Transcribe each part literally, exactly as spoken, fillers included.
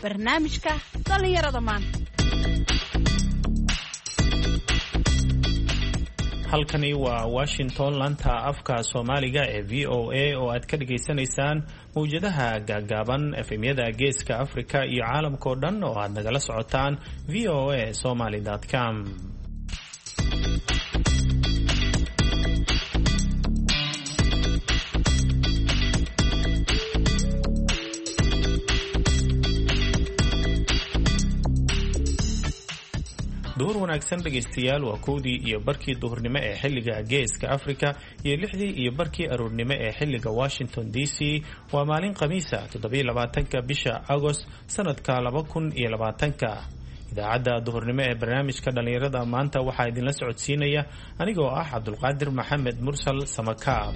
barnaamijka dhalinyarada maanta. halkani waa Washington, lanta afka Soomaaliga ee V O A oo aad ka dhageysanaysaan mawjadaha gaagaaban F M-yada Geeska Afrika iyo caalamka oo dhan oo aad nagala socotaan v o a somali dot com. duhur wanaagsan dhegaystayaal, waa kowdii iyo barkii duhurnimo ee xilliga Geeska Afrika iyo lixdii iyo barkii aroornimo ee xilliga Washington D C. waa maalin Khamiisa toddoba iyo labaatanka bisha Agost sanadka laba kun iyo labaatanka. idaacadda duhurnimo ee barnaamijka dhalinyarada maanta waxaa idinla socodsiinaya anigoo ah Cabdulqaadir Maxamed Mursal Samakaab.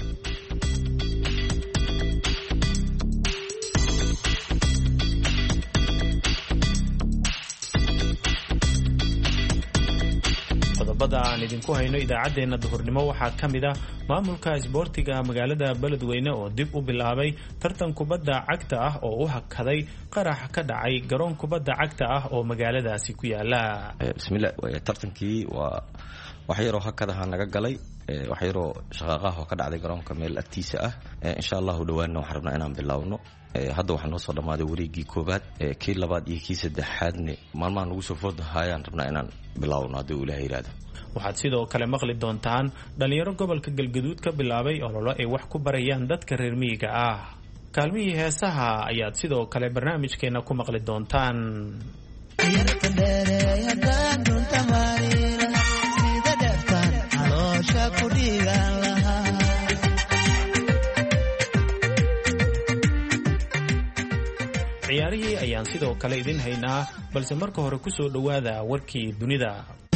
qodobada aan idinku hayno idaacadeena duhurnimo waxaa ka mid ah maamulka isboortiga magaalada Beledweyne oo dib u bilaabay tartan kubadda cagta ah oo u hakaday qarax ka dhacay garoon kubadda cagta ah oo magaaladaasi ku yaala. bismillaah tartankii waa wax yar oo hakadaha naga galay, wax yar oo shaqaaqah oo ka dhacday garoonka meel agtiisa ah. insha Allah dhawaana waxaan rabnaa inaan bilaawno. hadda waxaan noo soo dhamaaday wareegii koobaad, kii labaad iyo kii saddexaadna maalmaha nagu soo foodahayaan rabnaa inaan bilaawno haddii uu Ilaahay yiraahdo. waxaad sidoo kale maqli doontaan dhalinyaro gobolka Galgaduud ka bilaabay olole ay wax ku barayaan dadka reer miyiga ah. kaalmihii heesaha ayaad sidoo kale barnaamijkeena ku maqli doontaan. ciyaarihii ayaan sidoo kale idin haynaa, balse marka hore ku soo dhowaada warkii dunida.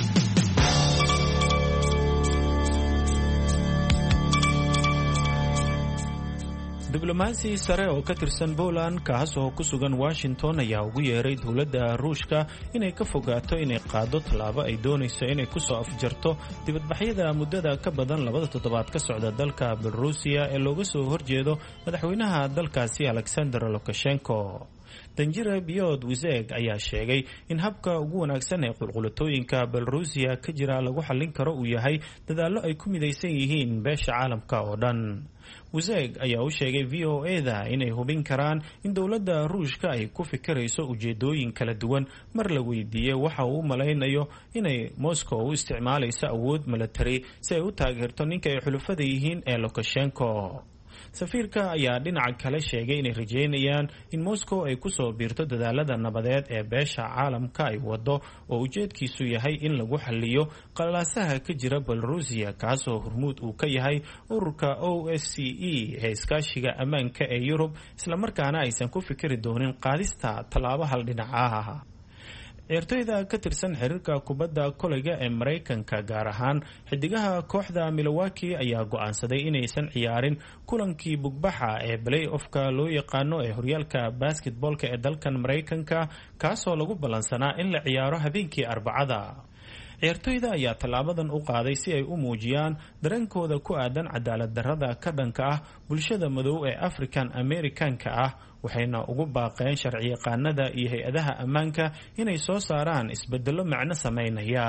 diblomaasi sare oo ka tirsan Poland kaas oo ku sugan Washington ayaa ugu yeeray dowladda Ruushka inay ka fogaato inay qaado tallaabo ay doonayso inay ku soo afjarto dibadbaxyada muddada ka badan labada toddobaad ka socda dalka Belarusia ee looga soo horjeedo madaxweynaha dalkaasi Alexander Lukashenko. danjire Piotr Wizek ayaa sheegay in habka ugu wanaagsan ee qulqulatooyinka Belarusia ka jira lagu xallin karo uu yahay dadaallo ay ku midaysan yihiin beesha caalamka oo dhan. Wizek ayaa u sheegay V O A-da inay hubin karaan in dowladda Ruushka ay ku fikirayso ujeedooyin kala duwan mar la weydiiyey waxa uu malaynayo inay Moscow u isticmaalayso awood military si ay u taageerto ninka ay xulufada yihiin ee Lukashenko. safiirka ayaa dhinaca kale sheegay inay rajeynayaan in Moscow ay ku soo biirto dadaalada nabadeed ee beesha caalamka ay wado oo ujeedkiisu yahay in lagu xalliyo qalaasaha ka jira Belarusia kaasoo hormuud uu ka yahay ururka O S C E ee iskaashiga ammaanka ee Yurub, isla markaana aysan ku fikiri doonin qaadista tallaabo hal dhinac ah. ciyaartoyda ka tirsan xiriirka kubadda koleyga ee Mareykanka gaar ahaan xidigaha kooxda Milwaukee ayaa go'aansaday inaysan ciyaarin kulankii bugbaxa ee play-offka loo yaqaano ee horyaalka basketballka ee dalkan Mareykanka kaasoo lagu ballansanaa in la ciyaaro habeenkii Arbacada. ciyaartoyda ayaa tallaabadan u qaaday si ay u muujiyaan dareenkooda ku aadan cadaalad darrada ka dhanka ah bulshada madow ee African Americanka ah, waxayna ugu baaqeen sharciyaqaanada iyo hay-adaha ammaanka inay soo saaraan isbedello macno sameynaya.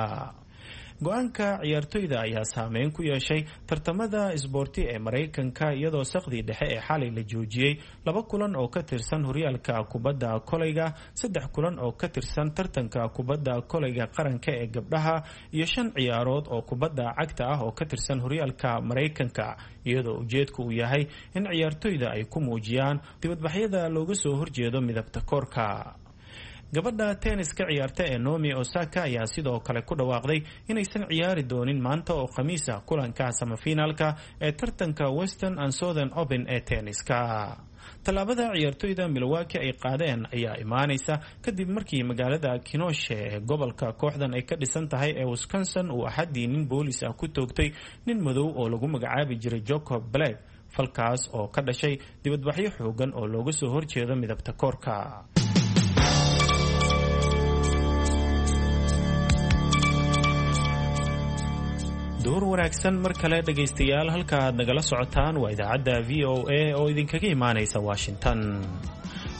go-aanka ciyaartoyda ayaa saameyn ku yeeshay tartamada isboorti ee Mareykanka iyadoo saqdii dhexe ee xalay la joojiyey laba kulan oo ka tirsan horyaalka kubadda koleyga, saddex kulan oo ka tirsan tartanka kubadda koleyga qaranka ee gabdhaha iyo shan ciyaarood oo kubadda cagta ah oo ka tirsan horyaalka Mareykanka, iyadoo ujeedku uu yahay in ciyaartoyda ay ku muujiyaan dibadbaxyada looga soo horjeedo midabta koorka. gabadha tenniska ciyaarta ee Naomi Osaka ayaa sidoo kale ku dhawaaqday inaysan ciyaari doonin maanta oo Khamiis ah kulanka semifinalka ee tartanka Western and Southern Open ee tenniska. tallaabada ciyaartoyda Milwaukee ay qaadeen ayaa imaanaysa kadib markii magaalada Kenosha ee gobolka kooxdan ay ka dhisan tahay ee Wisconsin uu axadii nin boolis ah ku toogtay nin madow oo lagu magacaabi jiray Jacob Blake, falkaas oo ka dhashay dibadbaxyo xoogan oo looga soo horjeedo midabta koorka. duhur wanaagsan mar kale dhagaystayaal, halka aad nagala socotaan waa idaacadda V O A oo idinkaga imaanaysa Washington.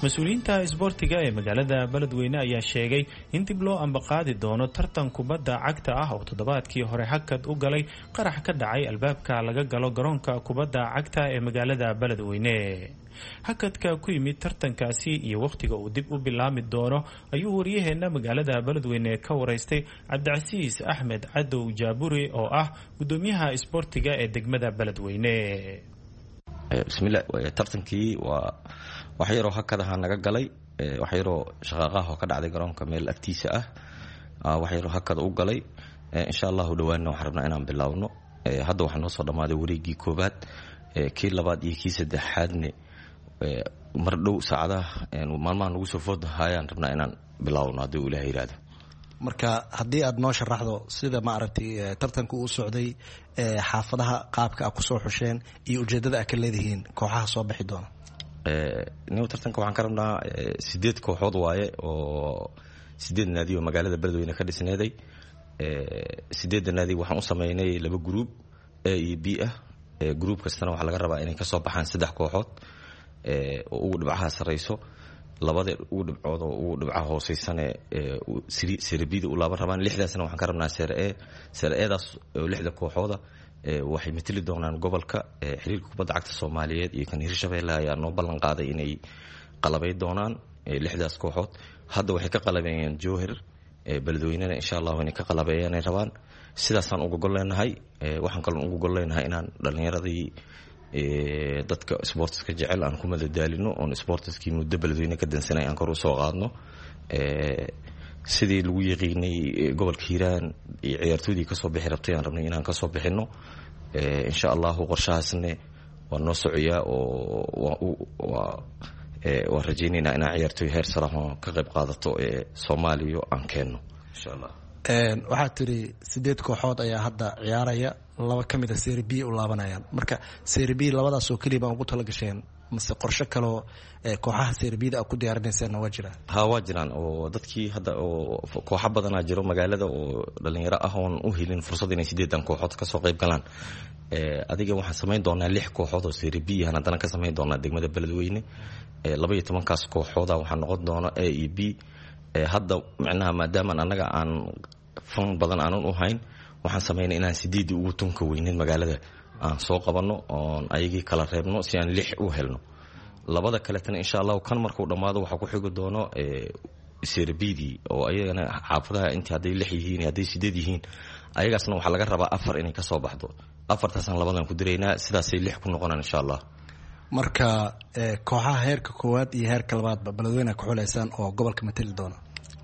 mas-uuliyiinta isboortiga ee magaalada beledweyne ayaa sheegay in dib loo ambaqaadi doono tartan kubadda cagta ah oo toddobaadkii hore hakad u galay qarax ka dhacay albaabka laga galo garoonka kubadda cagta ee magaalada beledweyne. hakadka ku yimid tartankaasi iyo wakhtiga uu dib u bilaami doono ayuu waryaheena magaalada beledweyne ka waraystay cabdicasiis axmed cadow jaaburi oo ah gudoomiyaha isboortiga ee degmada beledweyne. bismillah tartankii waa wax yaroo hakadaha naga galay, wax yaroo shaqaaqaha oo ka dhacday garoonka meel agtiisa ah, wax yaroo hakada u galay. insha Allah dhawaana waxaan rabnaa inaan bilaawno. hadda waxaa noo soo dhamaaday wareegii koobaad, kii labaad iyo kii saddexaadne mar dhow saacadaha maalmaha nagu soo foodahayaan rabnaa inaan bilaawno haddii uu ilaahay yiraahdo. marka haddii aad noo sharaxdo sida ma aragtay tartanku uu socday, xaafadaha qaabka aad ku soo xusheen iyo ujeedada aad ka leedihiin kooxaha soo bixi doona. nin tartanka waxaan ka rabnaa sideed kooxood waaye oo sideed naadi oo magaalada beledweyne ka dhisneeday. sideedda naadi waxaan u sameynay laba group A iyo B ah. group kastana waxaa laga rabaa inay ka soo baxaan saddex kooxood oo ugu dhibcaha sareyso, labada ugu dhibcood oo ugu dhibcaha hooseysan ee serbida u laaban rabaan. lixdaasna waxaan ka rabnaa sare A. sare A-daas oo lixda kooxooda waxay matali doonaan gobolka. xiriirka kubadda cagta Soomaaliyeed iyo kan Hirshabeelle ayaa noo ballan qaaday inay qalabay doonaan lixdaas kooxood. hadda waxay ka qalabeeyeen Jowhar, beledweynena insha Allah inay ka qalabeeyaan ay rabaan. sidaasaan uga gol leenahay. waxaan kaloo uga gol leenahay inaan dhalinyaradii dadka sportska jecel aan ku madadaalino oon sportskii muddo beledweyne ka dansanay aan kor u soo qaadno. sidii lagu yaqiinay gobolka Hiiraan iyo ciyaartoydii kasoo bixi rabtay aan rabnay inaan kasoo bixino. insha Allah qorshahaasne waa noo socoyaa oo waa rajaynaynaa inaan ciyaartoy heer sare ka qayb qaadato ee Soomaaliya aan keenno insha Allah. waxaad tiri sideed kooxood ayaa hadda ciyaaraya, laba ka mid a Serie B u laabanayaan. marka Serie B labadaas oo kaliya baan ugu tala gasheen mase qorshe kaloo kooxaha Serie B da ku diyaarinaysaan waa jiraan? ha waa jiraan oo dadkii hadda oo kooxo badanaa jiro magaalada oo dhalinyaro ah oon u helin fursad inay sideedan kooxood ka soo qayb galaan. adiga waxaan samayn doonaa lix kooxood oo Serie B ah haddana ka samayn doonaa degmada beledweyne. laba iyo tobankaas kooxooda waxaa noqon doona A iyo B. hadda macnaha maadaama annaga aan fan badan aanan u hayn, waxaan sameynay inaan sideedii ugu tunka weynin magaalada aan soo qabanno oon ayagii kala reebno si aan lix u helno. labada kaletana insha Allah kan markuu dhammaado waxaa ku xigi doono Serie B-dii oo ayagana xaafadaha intii hadday lix yihiin iyo hadday sideed yihiin ayagaasna waxaa laga rabaa afar inay ka soo baxdo. afartaasaan labadan ku diraynaa, sidaasay lix ku noqonaan insha Allah. marka kooxaha heerka koowaad iyo heerka labaadba beledweyne ku xuleysaan oo gobolka matali doona.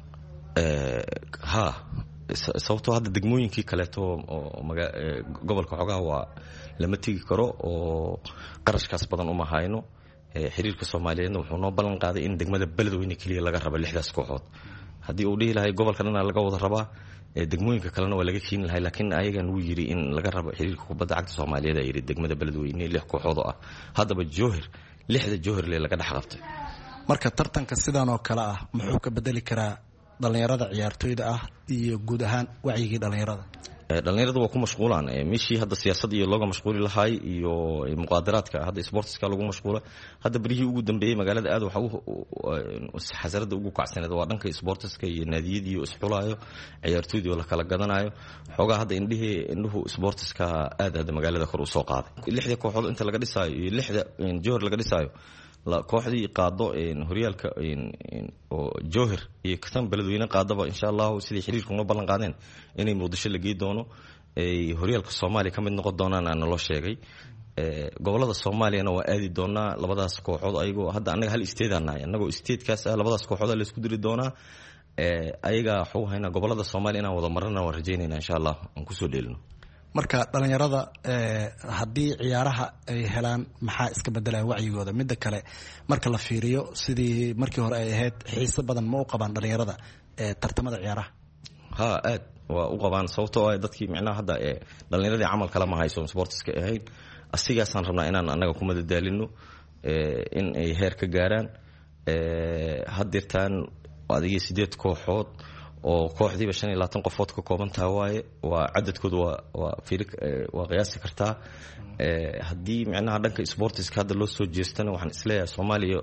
ha sababtoo hadda degmooyinkii kaleeto oo gobolka xogaha waa lama tegi karo oo qarashkaas badan uma hayno. xiriirka Soomaaliyeedna wuxuu noo ballan qaaday in degmada beledweyne kaliya laga rabo lixdaas kooxood. haddii uu dhihi lahay gobolka dhan laga wada rabaa, degmooyinka kalena waa laga keeni lahay, laakiin ayagan wuu yiri in laga rabo xiriirka kubadda cagta Soomaaliyeed ay yiri degmada beledweyne lix kooxood oo ah. haddaba Jowhar lixda Jowhar le laga dhex qabtay. marka tartanka sidan oo kale ah muxuu ka bedeli karaa dhalinyarada ciyaartoyda ah iyo guud ahaan wacyigii dhalinyarada? dhalinyaradu waa ku mashquulaan meeshii hadda siyaasad iyo looga mashquuli lahay iyo muqaadaraadka hadda sportska lagu mashquula. hadda barihii ugu dambeeyay magaalada aad waxa xasarada ugu kacsaneed waa dhanka sportska iyo naadiyadii oo isxulaayo, ciyaartoydii oo la kala gadanayo. xogaa hadda indhihii indhuhu sportska aad aad magaalada kor u soo qaaday. lixda kooxood inta laga dhisaayo iyo lixda Jowhar laga dhisaayo, la kooxdii qaado horyaalka oo Jowhar iyo kan beledweyne qaadaba insha Allah sidii xiriirku noo ballan qaadeen inay Muqdisho la geey doono ay horyaalka Soomaaliya kamid noqon doonaan aan loo sheegay. gobolada Soomaaliyana waa aadi doonaa labadaas kooxood ayagoo hadda anaga hal state aan nahay, anagoo state-kaas ah labadaas kooxood la isku diri doonaa. ayaga waxuu hayna gobolada Soomaaliya inaan wada marana waan rajaynaynaa insha Allah aan ku soo dheelino. marka dhalinyarada haddii ciyaaraha ay helaan maxaa iska bedelaya wacyigooda? midda kale marka la fiiriyo sidii markii hore ay ahayd xiiso badan ma u qabaan dhalinyarada tartamada ciyaaraha? ha aad waa u qabaan, sababtoo ah dadkii micnaha hadda dhalinyaradii camal kale ma hayso sportska ahayn. asigaasaan rabnaa inaan annaga ku madadaalino in ay heer ka gaaraan. haddeertaan adigii sideed kooxood oo kooxdiiba shan iyo labaatan qofood ka kooban tahay waaye. waa cadadkooda waa waa fiiri waa qiyaasi kartaa. haddii micnaha dhanka sportiska hadda loo soo jeestana waxaan isleeyahay Soomaaliya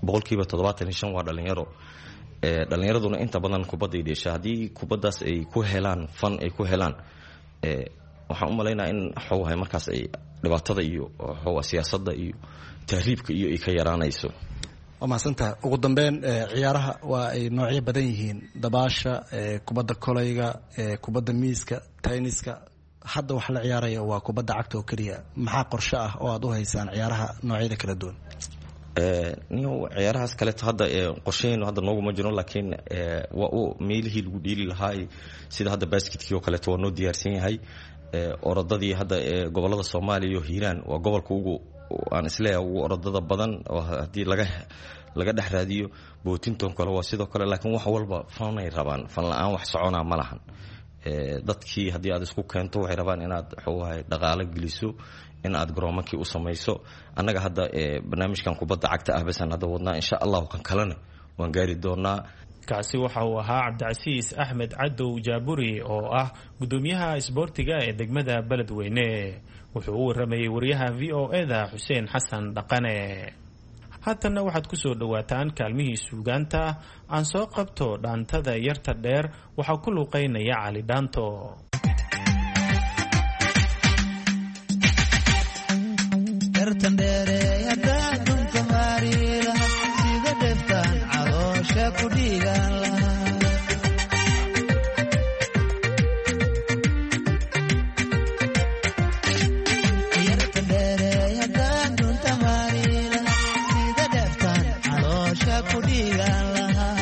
boqolkiiba toddobaatan iyo shan waa dhalinyaro dhalinyaraduna inta badan kubadday dheesha haddii kubaddaas ay ku helaan fan ay ku helaan waxaan u malaynaa in xoogahay markaas ay dhibaatada iyo xooga siyaasadda iyo tahriibka iyo ay ka yaraanayso. waa mahadsantaha. ugu dambeyn ciyaaraha waa ay noocyo badan yihiin, dabaasha, kubadda kolayga, kubadda miiska, tayniska. hadda wax la ciyaaraya waa kubadda cagta oo keliya. maxaa qorshe ah oo aad u haysaan ciyaaraha noocyada kala duwan? niyo ciyaarahaas kaleeto hadda qorshahaynu hadda nooguma jiro, laakiin waa u meelihii lagu dheeli lahaa sida hadda basketkii oo kaleeto waa noo diyaarsan yahay. orodadii hadda gobolada Soomaaliya iyo Hiiraan waa gobolka ugu aan isleeyahay ugu orodada badan oo hadii laga laga dhex raadiyo bootinton kale waa sidoo kale, laakiin wax walba fanay rabaan, fan la'aan wax socona ma lahan. dadkii hadii aad isku keento waxay rabaan inaad xoogahay dhaqaale geliso, in aad garoomankii u samayso. annaga hadda barnaamijkan kubadda cagta ah basan hadda wadnaa, insha Allah kan kalena waan gaari doonaa. kaasi waxa uu ahaa Cabdicasiis Axmed Cadow Jaaburi oo ah gudoomiyaha isboortiga ee degmada Beledweyne. wuxuu u waramayay wariyaha V O A da Xuseen Xasan Dhaqane. haddana waxaad ku soo dhawaataan kaalmihii suugaanta. aan soo qabto dhaantada yarta dheer waxaa ku luuqeynaya Cali Dhaanto. yartan dheere hadaa dunta maariila sida dheftaan caloosha ku dhiigaan lahaa. yartan dheere hadaa dunta maariila sida dheftaan caloosha ku dhiigaan lahaa.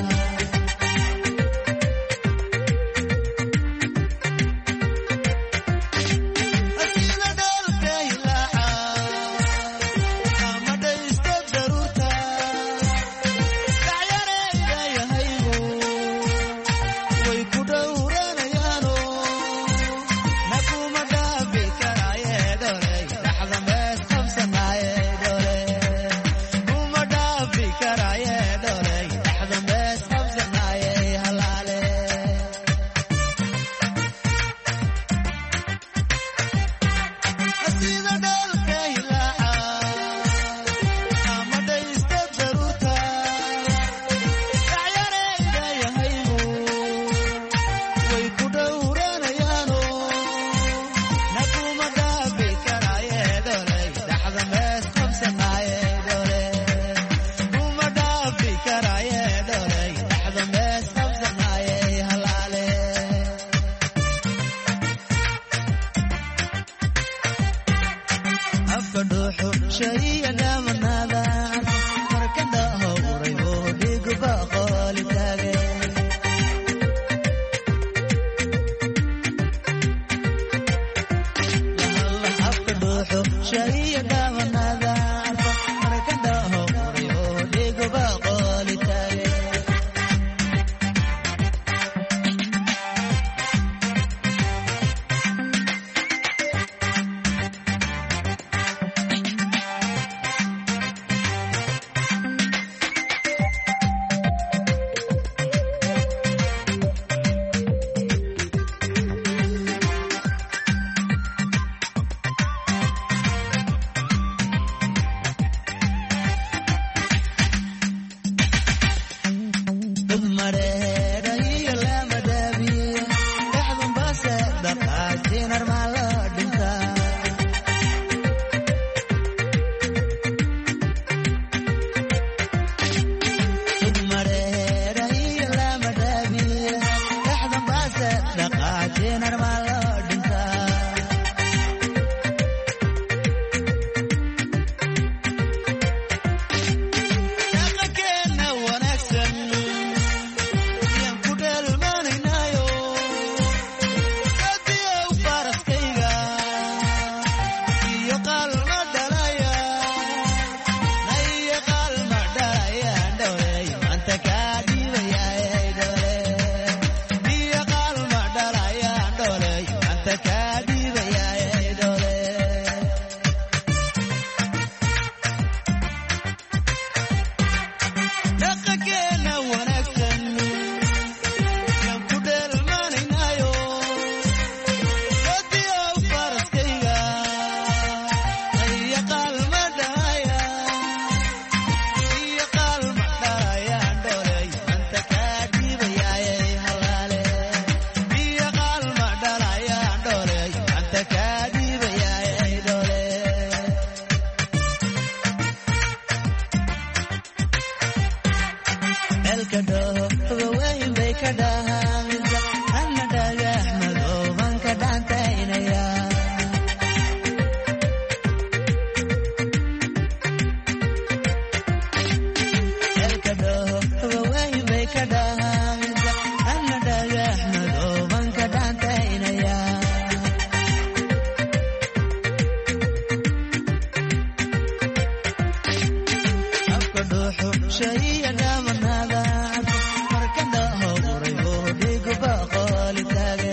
shayya dhamanada markada howray oo dhigu baqoli taage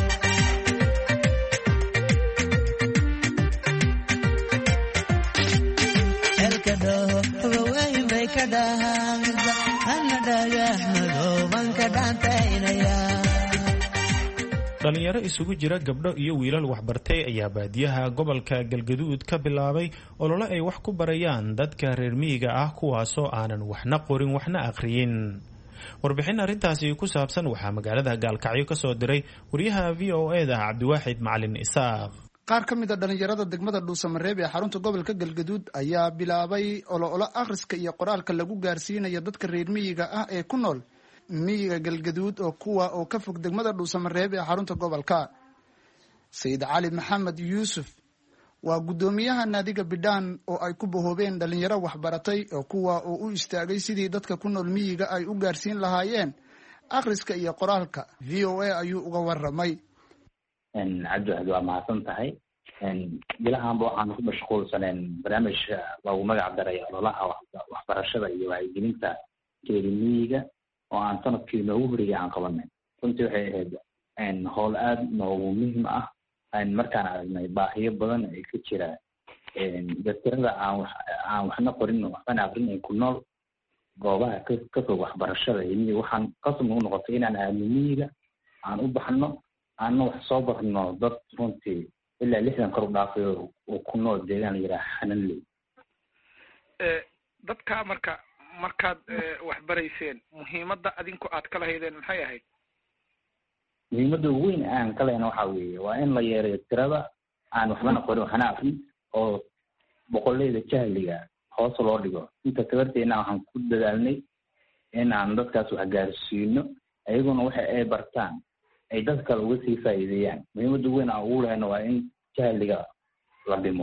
elka dhaho haway may kada ana dhaga madooban ka dhaantaynaya. dhalinyaro isugu jira gabdho iyo wiilal waxbartay ayaa baadiyaha gobolka Galgaduud ka bilaabay olole ay wax ku barayaan dadka reer miyiga ah kuwaasoo aanan waxna qorin waxna akhriyin. warbixin arrintaasi ku saabsan waxaa magaalada Gaalkacyo ka soo diray wariyaha V O A da Cabdiwaaxid Macalin Isaaq. qaar ka mid ah dhalinyarada degmada Dhuusamareeb ee xarunta gobolka Galgaduud ayaa bilaabay olole akhriska iyo qoraalka lagu gaarsiinayo dadka reer miyiga ah ee ku nool miyiga Galgaduud oo kuwa oo ka fog degmada Dhuusamareeb ee xarunta gobolka. Sayid Cali Maxamed Yuusuf waa gudoomiyaha naadiga Bidhaan oo ay ku bohoobeen dhalinyaro waxbaratay oo kuwa oo u istaagay sidii dadka ku nool miyiga ay u gaarsiin lahaayeen akhriska iyo qoraalka. V O A ayuu uga waramay. en cabdi waa mahadsan tahay. en bilahanba waxaan ku mashquulsaneen barnaamijka lagu magac daray ololaha waxbarashada iyo wacyigelinta miyiga oo aan sanadkii noogu horreeyay aan qabanay. runtii waxay ahayd howl aad noogu muhiim ah markaan aragnay baahiyo badan ay ka jiraan dadkirada aan aan waxna qorin waxna aqrin ay ku nool goobaha ka fog waxbarashada iyo waxaan qasab u noqotay inaan aadno miyiga aan u baxno aan wax soo barno dad runtii ilaa lixdan kor u dhaafay oo ku nool deegaan la yiraahdo Xananley. ee dadka marka markaad wax barayseen muhiimadda adinku aad kala haydeen maxay ahayd? muhiimadda ugu weyn aan kala hayno waxa weeye waa in la yareeyo tirada aan waxbana qorin waxna aqrin oo boqolleyda jahliga hoos loo dhigo. inta tabarteena waxaan ku dadaalnay in aan dadkaas wax gaarsiino ayaguna waxa ay bartaan ay dad kale uga sii faa'iideeyaan. muhiimadda weyn aan ugu lehna waa in jahliga la dhimo.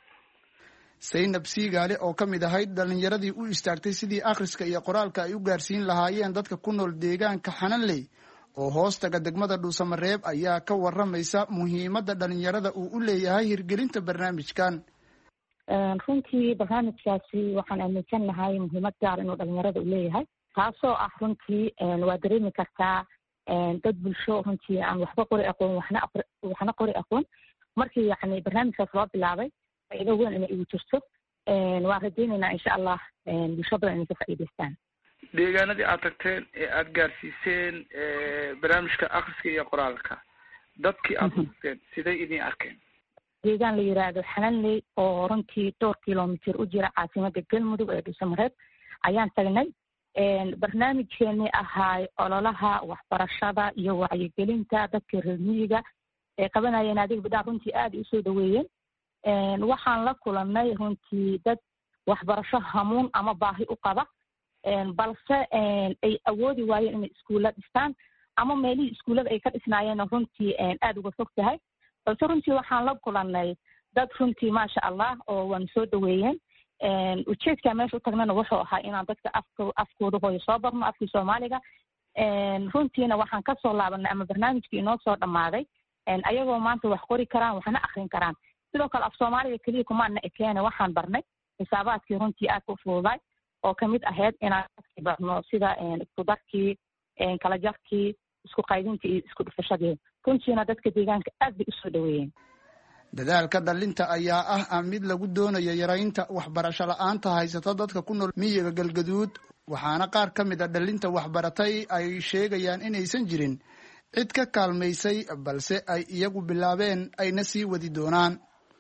Saynab Siigaale oo ka mid ahayd dhalinyaradii u istaagtay sidii akhriska iyo qoraalka ay u gaarsiin lahaayeen dadka ku nool deegaanka Xananley oo hoostaga degmada Dhuusamareeb ayaa ka waramaysa muhiimadda dhalinyarada uu u leeyahay hirgelinta barnaamijkan. runtii barnaamijkaasi waxaan aaminsanahay muhiimad gaar inuu dhalinyarada u leeyahay taasoo ah runtii waa dareemi kartaa dad bulsho runtii aan waxba qori aqoon waxna waxna qori aqoon markii yacni barnaamijkaas loo bilaabay faa'iido weyn inay igu jirto waan rajaynaynaa insha allah bulsho badan inay ka faa'iidaystaan. deegaanadii aad tagteen ee aad gaarsiiseen barnaamijka akhriska iyo qoraalka dadkii aad tagteen siday idin arkeen? deegaan la yiraahdo Xananley oo runtii dhowr kilomitir u jira caasimadda Galmudug ee Dhuusamareeb ayaan tagnay. barnaamijkeeni ahaay ololaha waxbarashada iyo wacyigelinta dadka reer miyiga ee qabanayeen adiga Bidhaan runtii aad u soo dhaweeyeen. waxaan la kulannay runtii dad waxbarasho hamuun ama baahi u qaba balse ay awoodi waayeen inay iskuulla dhistaan ama meelihii iskuullada ay ka dhisnaayeen runtii aad uga fog tahay. balse runtii waxaan la kulannay dad runtii maasha allah oo waan soo dhaweeyeen. ujeedka meesha u tagnana wuxuu ahaa inaan dadka afka afkooda hooyo soo barno afkii Soomaaliga. runtiina waxaan ka soo laabanay ama barnaamijkii inoo soo dhammaaday ayagoo maanta wax qori karaan waxna akhrin karaan. sidoo kale af Soomaaliga kaliya kumaana ekeene waxaan barnay xisaabaadkii runtii aad u fududay oo ka mid ahayd inaan barno sida isku darkii kala jarkii isku qaybintii iyo isku dhufashadii. runtiina dadka deegaanka aad bay u soo dhaweeyeen. dadaalka dhalinta ayaa ah mid lagu doonayo yaraynta waxbarasho la'aanta haysata dadka ku nool miyiga Galgaduud waxaana qaar ka mid ah dhalinta waxbaratay ay sheegayaan inaysan jirin cid ka kaalmaysay balse ay iyagu bilaabeen ayna sii wadi doonaan.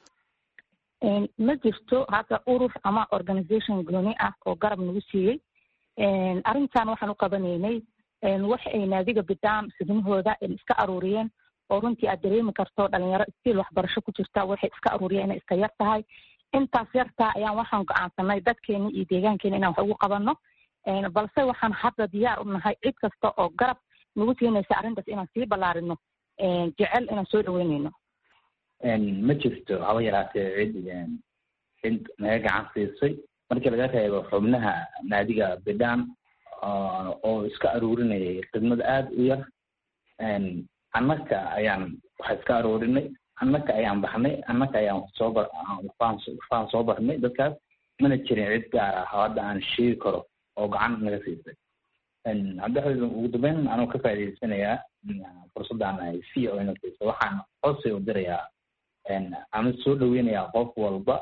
ma jirto hadda urur ama organization gooni ah oo garab nagu siiyey. arrintan waxaan u qabanaynay wax ay naadiga Bidhaan sidnahooda iska aruuriyeen oo runtii aad dareemi karto dhalinyaro istiil waxbarasho ku jirta waxay iska aruuriyeen inay iska yar tahay. intaas yartaa ayaan waxaan go'aansanay dadkeena iyo deegaankeena inaan wax ugu qabanno balse waxaan hadda diyaar u nahay cid kasta oo garab nagu siinaysa arrintaas inaan sii ballaarino jecel inaan soo dhaweynayno. ma jirto haba yaraatee cid cid naga gacan siisay markii laga reebo xubnaha naadiga Bidhaan oo iska aruurinayay khidmad aad u yar. annaka ayaan wax iska aruurinay annaka ayaan baxnay annaka ayaan soo bar waxaan soo barnay dadkaas mana jirin cid gaar ah hadda aan sheegi karo oo gacan naga siisay cabdixafiid ugu dambeyn anuu ka faa'iidaysanayaa fursaddan ay c o ina siisay waxaan codsi u dirayaa ama soo dhaweynayaa qof walba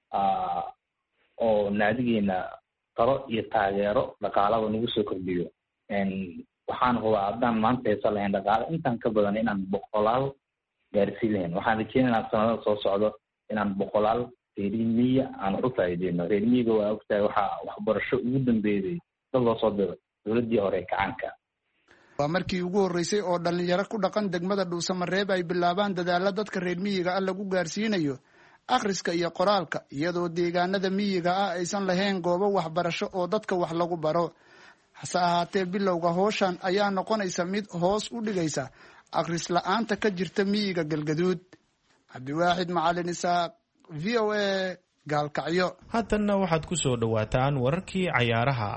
oo naadigeena talo iyo taageero dhaqaalada nagu soo kordhiyo waxaan hubaa haddaan maanta heesa lahayn dhaqaale intaan ka badan inaan boqolaal gaarsiin lahayn waxaan rajeynaynaa sanada soo socdo inaan boqolaal reermiya aan u faa'iideyno reermiyiga waa ogtahay waxaa waxbarasho ugu dambeeyay dad loo soo diro dowladii hore kacanka waa markii ugu horreysay oo dhalinyaro ku dhaqan degmada Dhuusamareeb ay bilaabaan dadaalla dadka reer miyiga ah lagu gaarsiinayo akhriska iyo qoraalka iyadoo deegaanada miyiga ah aysan lahayn goobo waxbarasho oo dadka wax lagu baro hase ahaatee bilowga howshan ayaa noqonaysa mid hoos u dhigaysa akhris la'aanta ka jirta miyiga Galgaduud. Cabdiwaaxid Macalin Isaaq, V O A, Gaalkacyo. Haddana waxaad ku soo dhawaataan wararkii cayaaraha.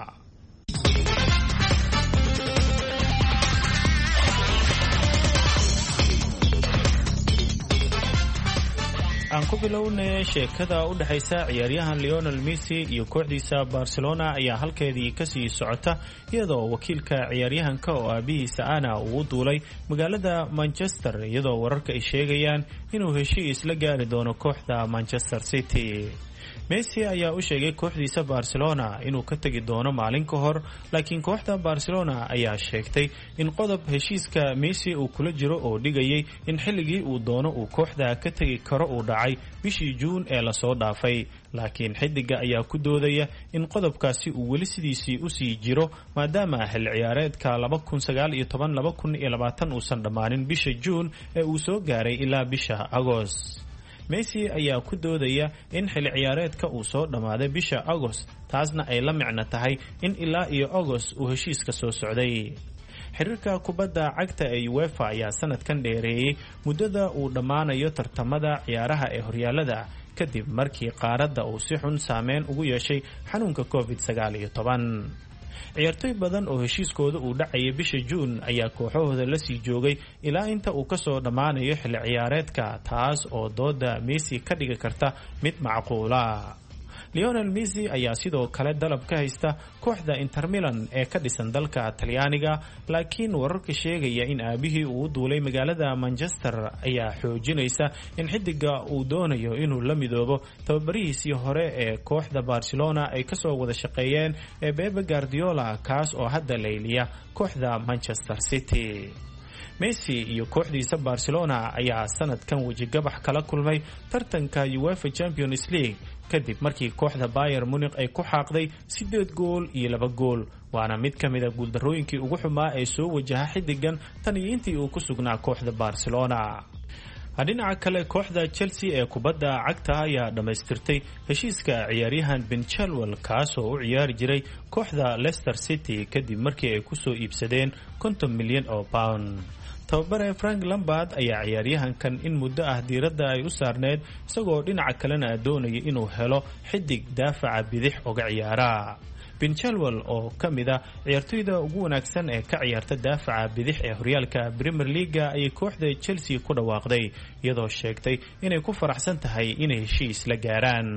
aan ku bilownay sheekada u dhaxaysa ciyaaryahan Lionel Messi iyo kooxdiisa Barcelona ayaa halkeedii ka sii socota iyadoo wakiilka ciyaaryahanka oo aabihiisa ana uu duulay magaalada Manchester iyadoo wararka ay sheegayaan inuu heshiis la gaari doono kooxda Manchester City. Messi ayaa u sheegay kooxdiisa Barcelona inuu ka tagi doono maalin ka hor laakiin kooxda Barcelona ayaa sheegtay in qodob heshiiska Messi uu kula jiro oo dhigayay in xilligii uu doono uu kooxda ka tagi karo uu dhacay bishii June ee la soo dhaafay laakiin xidiga ayaa ku doodaya in qodobkaasi uu weli sidiisii u sii jiro maadaama xil ciyaareedka laba kun sagaal iyo toban laba kun iyo labaatan uusan dhamaanin bisha June ee uu soo gaaray ilaa bisha August. Messi ayaa ku doodaya in xil ciyaareedka uu soo dhamaaday bisha August taasna ay la micno tahay in ilaa iyo August uu heshiiska soo socday. xiriirka kubadda cagta ee UEFA ayaa sanadkan dheereeyay muddada uu dhammaanayo tartamada ciyaaraha ee horyaalada kadib markii qaaradda uu si xun saameyn ugu yeeshay xanuunka covid sagaal iyo toban. ciyaartoy badan oo heshiiskooda uu dhacayay bisha June ayaa kooxahooda la sii joogay ilaa inta uu ka soo dhammaanayo xil ciyaareedka taas oo dooda Messi ka dhigi karta mid macquula. Lionel Messi ayaa sidoo kale dalab ka haysta kooxda Inter Milan ee ka dhisan dalka Talyaaniga laakiin wararka sheegaya in aabihii uu duulay magaalada Manchester ayaa xoojinaysa in xidiga uu doonayo inuu la midoobo tababarihiisii hore ee kooxda Barcelona ay ka soo wada shaqeeyeen ee Pep Guardiola kaas oo hadda leeliya kooxda Manchester City. Messi iyo kooxdiisa Barcelona ayaa sanadkan wajigabax kala kulmay tartanka UEFA Champions League kadib markii kooxda Bayern Munich ay ku xaaqday sideed gool iyo laba gool waana mid ka mid ah guuldarooyinkii ugu xumaa ee soo wajaha xidigan tan iyo intii uu ku sugnaa kooxda Barcelona. dhinaca kale kooxda Chelsea ee kubadda cagta ayaa dhamaystirtay heshiiska ciyaaryahan Ben Chilwell kaas oo u ciyaari jiray kooxda Leicester City kadib markii ay ku soo iibsadeen konton milyan oo pound. tababare Frank Lampard ayaa ciyaaryahankan in muddo ah diiradda ay u saarneed isagoo dhinaca kalena doonaya inuu helo xidig daafaca bidix uga ciyaara. Ben Chilwell oo ka mid ah ciyaartoyda ugu wanaagsan ee ka ciyaarta daafaca bidix ee horyaalka Premier League ayay kooxda Chelsea ku dhawaaqday iyadoo sheegtay inay ku faraxsan tahay inay heshiis la gaaraan.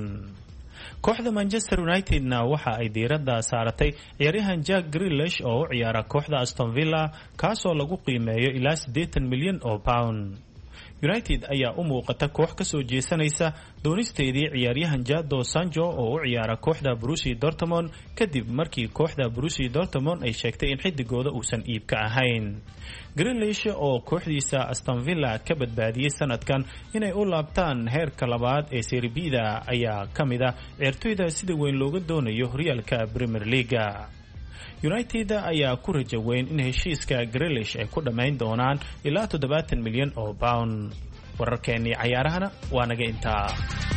kooxda Manchester United-na waxa ay diiradda saaratay ciyaaryahan Jack Grealish oo u ciyaara kooxda Aston Villa kaasoo lagu qiimeeyo ilaa siddeetan milyan oo pound. United ayaa u muuqata koox ka soo jeesanaysa doonisteedii ciyaaryahan Jadon Sancho oo u ciyaara kooxda Borussia Dortmund kadib markii kooxda Borussia Dortmund ay sheegtay in xidigooda uusan iibka ahayn. Grealish oo kooxdiisa Aston Villa ka badbaadiyay sanadkan inay u laabtaan heerka labaad ee Serie B-da ayaa ka mid ah ciyaartoyda sida weyn looga doonayo horyaalka Premier League. United ayaa ku rajo weyn in heshiiska Grealish ay ku dhamayn doonaan ilaa toddobaatan milyan oo pound. wararkeennii cayaarahana waa naga intaa.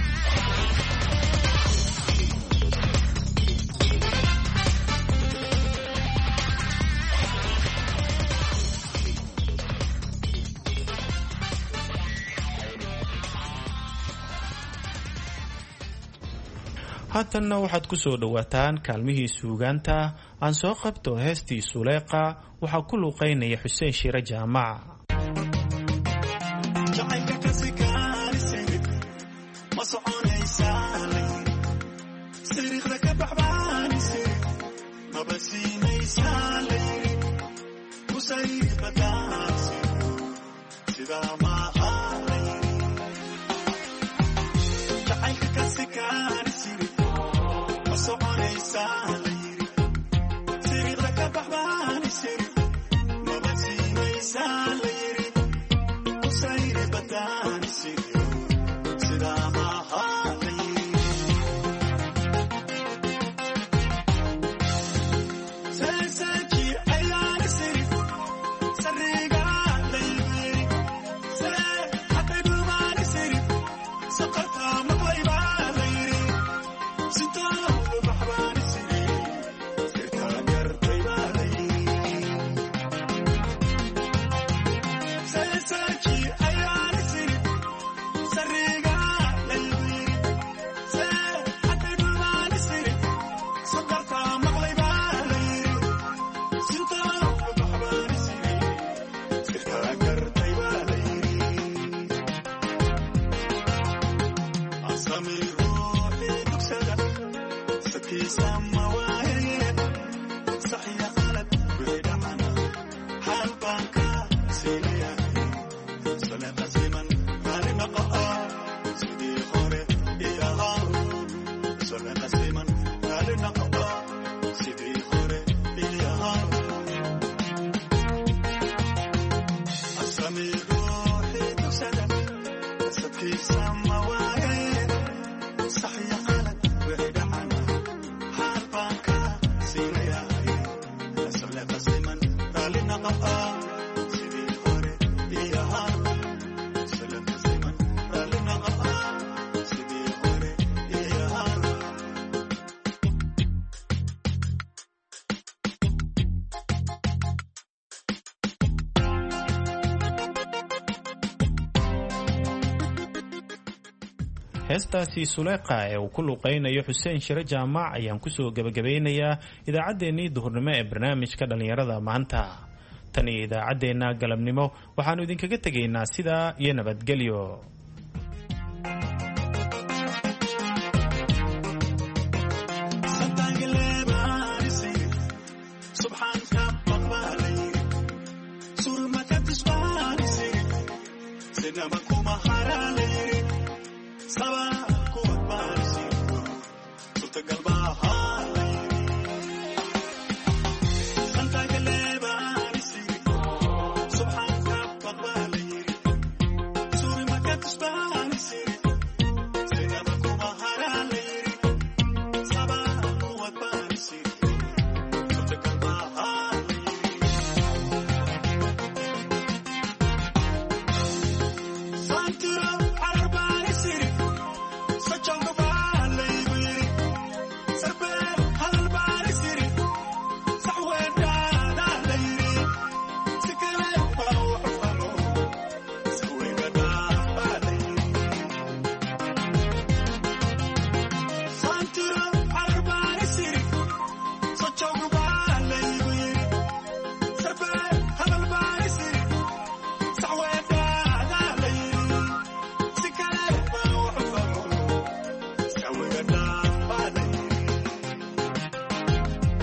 haatanna waxaad ku soo dhawaataan kaalmihii suugaanta aan soo qabto heestii Suleeqa waxaa ku luuqeynaya Xuseen Shire Jaamac. heestaasi suleeqa ee uu ku luuqaynayo xuseen shire jaamac ayaan kusoo gebagabeynayaa idaacaddeenii duhurnimo ee barnaamijka dhallinyarada maanta tan iyo idaacaddeenna galabnimo waxaannu idinkaga tegaynaa sidaa iyo nabadgelyo.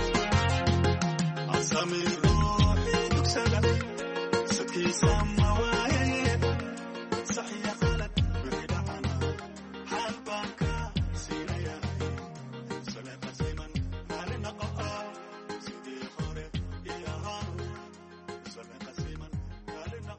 Samir ruhi duksada, sakisa mawaa.